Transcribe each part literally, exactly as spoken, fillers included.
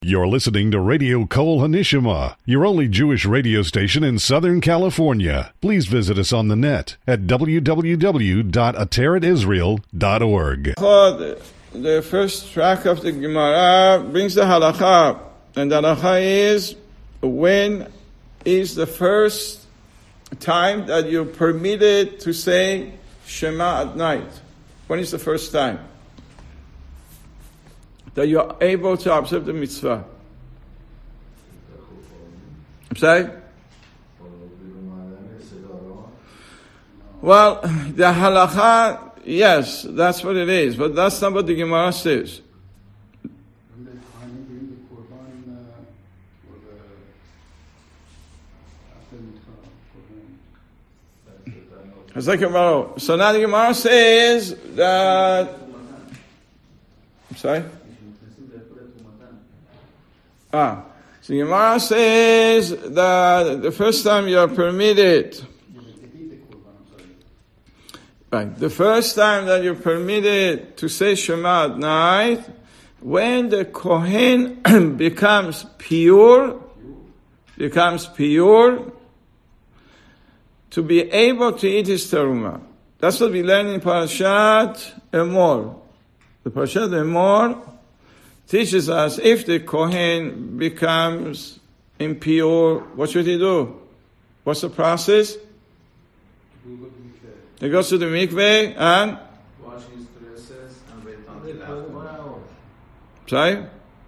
You're listening to Radio Kol Hanishima, your only Jewish radio station in Southern California. Please visit us on the net at w w w dot ateret israel dot org. The first track of the Gemara brings the halakha, and the halakha is, when is the first time that you're permitted to say Shema at night? When is the first time that you are able to observe the mitzvah? I'm sorry? Well, the halakha, yes, that's what it is, but that's not what the Gemara says. It's like a So now the Gemara says that. I'm sorry? Ah, so Gemara says that the first time you are permitted, right, the first time that you're permitted to say Shema at night, when the Kohen becomes pure, becomes pure, to be able to eat his terumah. That's what we learn in Parashat Emor. The Parashat Emor teaches us if the Kohen becomes impure, what should he do? What's the process? He goes to the mikveh and wash his dresses and wait until afternoon. Sorry?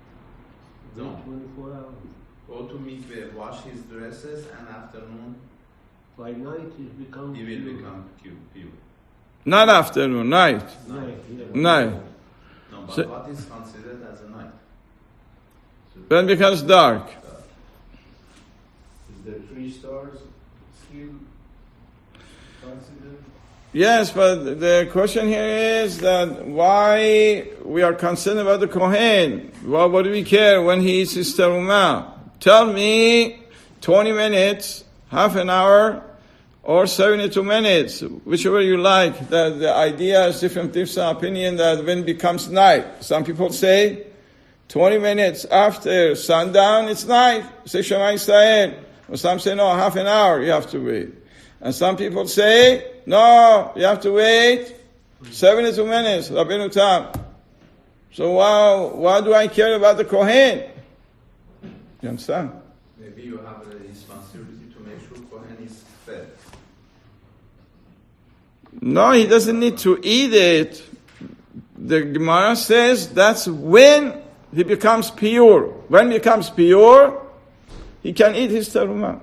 No. Go to mikveh, wash his dresses, and afternoon by night he becomes he will become pure. Not afternoon, night. Night. Yeah. Night. No, but So, what is considered as a night? So when it becomes dark. Is there three stars still considered? Yes, but the question here is that why we are concerned about the Kohen. Well, what do we care when he eats his terumah? Tell me twenty minutes, half an hour, or seventy-two minutes, whichever you like. The, the idea is different, different opinion that when it becomes night. Some people say twenty minutes after sundown, it's night. Say Shema Yisrael. Or some say, no, half an hour you have to wait. And some people say, no, you have to wait seventy-two minutes, Rabbeinu Tam. So why, why do I care about the Kohen? You understand? maybe you have a responsibility to make sure Kohen is fed. No, he doesn't need to eat it. The Gemara says that's when he becomes pure. When he becomes pure, he can eat his terumah.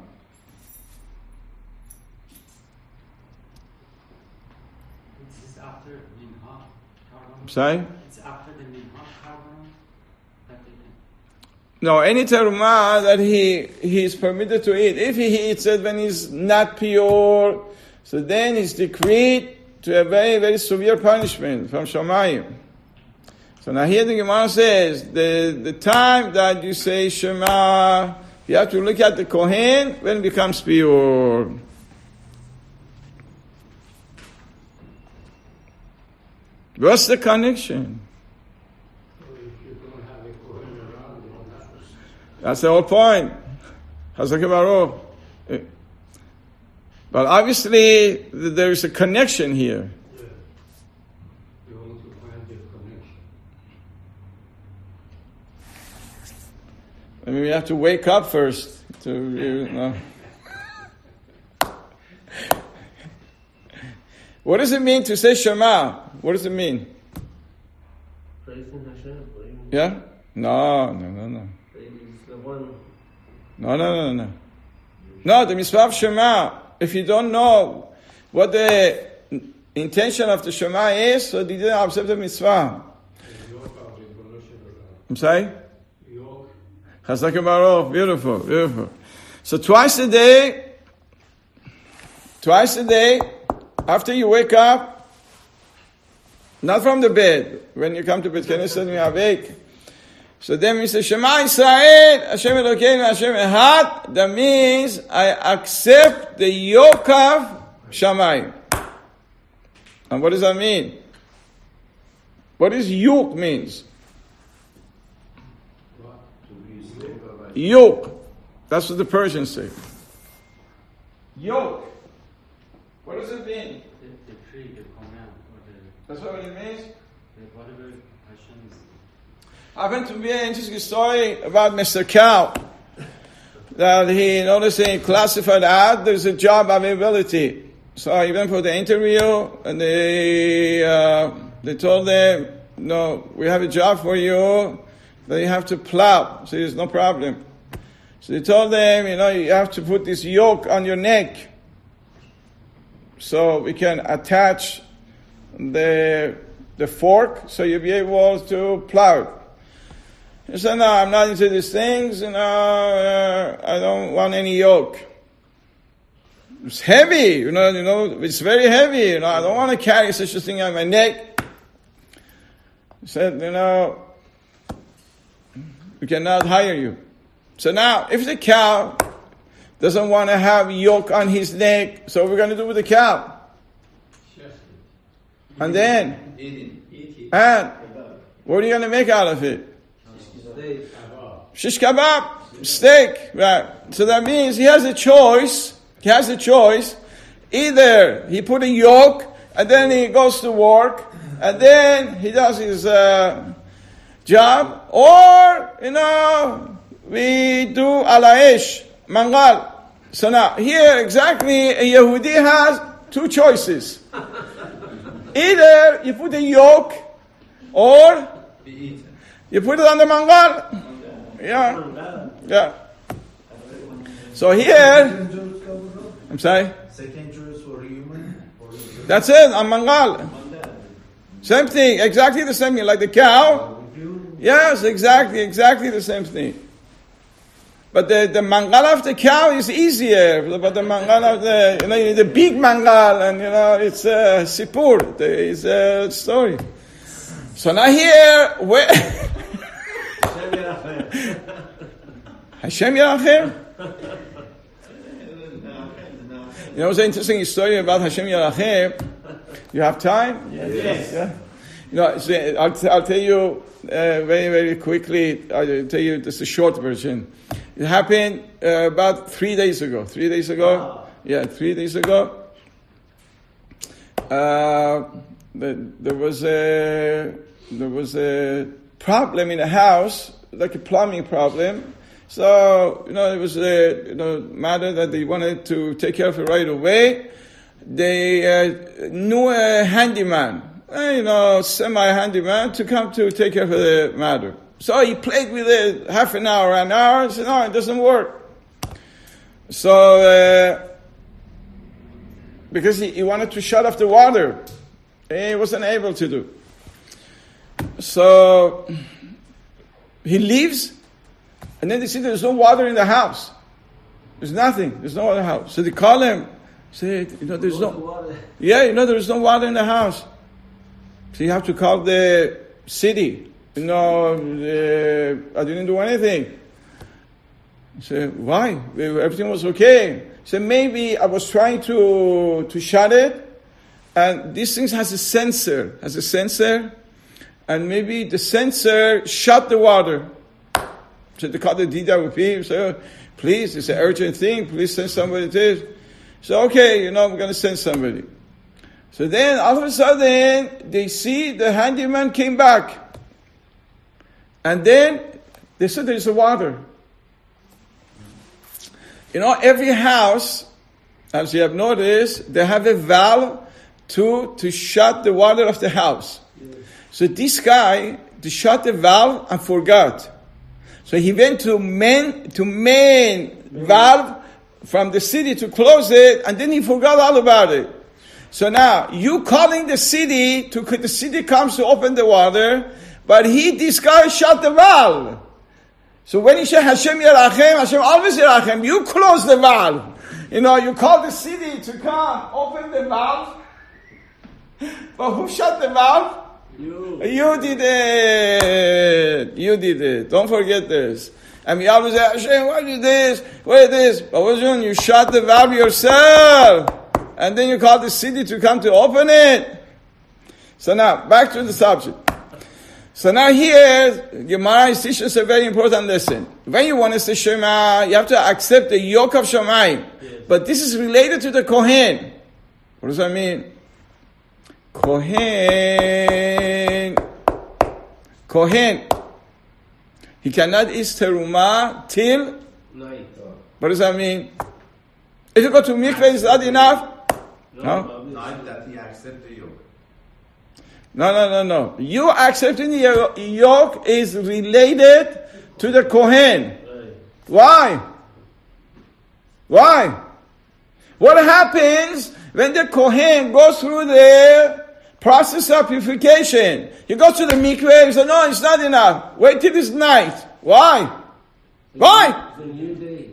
It's after Minha Karban. Sorry? It's after the Minha Karban that they can. No, any terumah that he, he is permitted to eat. If he eats it when he's not pure, so then he's decreed to a very, very severe punishment from Shamayim. So now here the Gemara says, the, the time that you say Shema, you have to look at the Kohen when it becomes pure. What's the connection? That's the whole point. Hazak Baruch. But obviously, there is a connection here. Yeah. You want to find the connection. I mean, we have to wake up first to, you know. What does it mean to say Shema? What does it mean? Praising Hashem. Praising Yeah? No, no, no, no. Praising the one. No, no, no, no. No, the mitzvah of Shema. If you don't know what the intention of the Shema is, so you didn't observe the mitzvah. I'm sorry? Chazak Baruch. Beautiful, beautiful. So twice a day, twice a day, after you wake up, not from the bed, when you come to Beit Knesset and you are awake. So then we say, Shema Yisrael, Hashem Elokeinu, Hashem Echad. That means I accept the yoke of Shamayim. And what does that mean? What does yoke means? To be Yoke. That's what the Persians say. Yoke. What does it mean? The, the tree, the command, or the, That's what it means? the whatever Hashem is. Happened to be an interesting story about Mister Cow. That he noticed he classified ad, there's a job availability. So he went for the interview and they uh, they told him, no, we have a job for you, that you have to plow. So there's no problem. So they told them, you know, you have to put this yoke on your neck so we can attach the the fork so you'll be able to plow. He said, no, I'm not into these things, you know, uh, I don't want any yoke. It's heavy, you know, you know, it's very heavy, you know, I don't want to carry such a thing on my neck. He said, you know, we cannot hire you. So now, if the cow doesn't want to have yoke on his neck, so what we're going to do with the cow? And then, and what are you going to make out of it? Shish kebab, steak, right? So that means he has a choice. He has a choice. Either he put a yoke, and then he goes to work, and then he does his uh, job, or you know, we do alaish, mangal. So now here exactly a Yehudi has two choices. Either you put a yoke, or you put it on the mangal. Yeah. Yeah. So here, I'm sorry? Second choice for human? That's it, on mangal. Same thing, exactly the same thing, like the cow. Yes, exactly, exactly the same thing. But the, the mangal of the cow is easier, but the mangal of the, you know, you need the big mangal, and you know, it's a uh, sipur, it's a story. So now here, where... Hashem Yerachem? You know, it's an interesting story about Hashem Yerachem. You have time? Yes. Yeah. You know, so I'll, I'll tell you uh, very, very quickly. I'll tell you just a short version. It happened uh, about three days ago. Three days ago? Wow. Yeah, three days ago. Uh, the, there was a there was a problem in the house, like a plumbing problem. So, you know, it was a you know, matter that they wanted to take care of it right away. They uh, knew a handyman, uh, you know, semi-handyman, to come to take care of the matter. So he played with it half an hour, an hour, and said, no, it doesn't work. So, uh, because he, he wanted to shut off the water, he wasn't able to do. So, he leaves, and then they see there's no water in the house. There's nothing. There's no water in the house. So they call him. Say, you know, there's no... Yeah, you know, there's no water in the house. So you have to call the city. You know, uh, I didn't do anything. I said, why? Everything was okay. He said, maybe I was trying to to shut it, and this thing has a sensor. Has a sensor, and maybe the sensor shut the water. So they call the D W P, say, please, it's an urgent thing, please send somebody to this. So, okay, you know, I'm going to send somebody. So then, all of a sudden, they see the handyman came back. And then, they said there's a water. You know, every house, as you have noticed, they have a valve to, to shut the water of the house. So this guy, to shut the valve, and forgot. So he went to main, to main valve from the city to close it, and then he forgot all about it. So now, you calling the city, to the city comes to open the water, but he, this guy, shut the valve. So when he said Hashem Yerachem, Hashem always Yerachem, you close the valve. You know, you call the city to come, open the valve. But who shut the valve? You. You did it. You did it. Don't forget this. And we always say, Hashem, why did this? Why did this? But what's wrong? You shut the valve yourself. And then you call the city to come to open it. So now, back to the subject. So now here, Gemara is teaching us a very important lesson. When you want to say Shema, you have to accept the yoke of Shamayim. Yes. But this is related to the Kohen. What does that mean? Kohen, Kohen, he cannot eat terumah till night. What does that mean? If you go to mikveh, is that enough? No. no? Not that he accepts the yoke. No, no, no, no. You accepting the yoke is related to the Kohen. Why? Why? What happens when the Kohen goes through the process of purification? He goes to the mikveh, he says, no, it's not enough. Wait till it's night. Why? Why? It's a new day.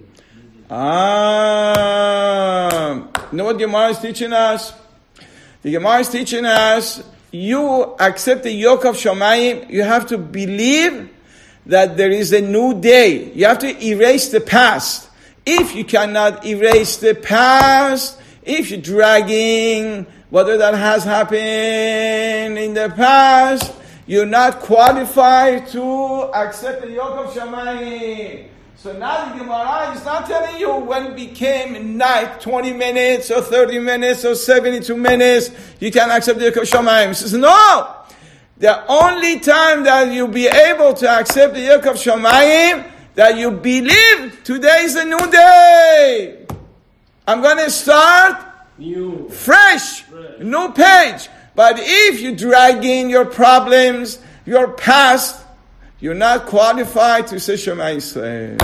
Ah, you know what Gemara is teaching us? The Gemara is teaching us, you accept the yoke of Shamayim, you have to believe that there is a new day. You have to erase the past. If you cannot erase the past, if you're dragging whether that has happened in the past, you're not qualified to accept the yoke of Shamayim. So now the Gemara is not telling you when it became night, twenty minutes or thirty minutes or seventy-two minutes, you can accept the yoke of Shamayim. It says, no! The only time that you'll be able to accept the yoke of Shamayim, that you believe today is a new day. I'm going to start new. fresh, fresh, new page. But if you drag in your problems, your past, you're not qualified to say Shema Yisrael.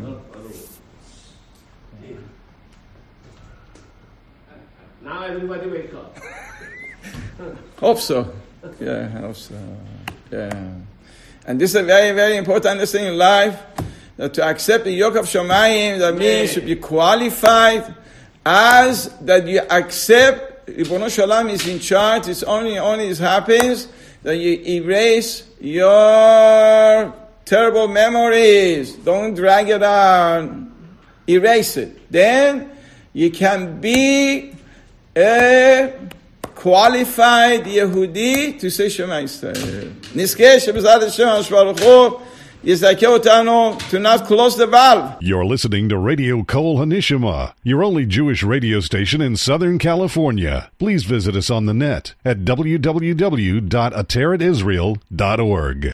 Now everybody wake up. Hope so. Yeah, I hope so. Yeah. And this is a very, very important thing in life. That to accept the yoke of Shamayim, that means to be qualified as that you accept Ribono Shalom is in charge. It's only, only it happens that you erase your terrible memories. Don't drag it on. Erase it. Then you can be a qualified Yehudi to say Shema Yisrael. Nizkeh shebezrat Hashem HaShabaruch Hu yizakeh otanu to not close the valve. You're listening to Radio Kol Hanishima, your only Jewish radio station in Southern California. Please visit us on the net at w w w dot ateret israel dot org.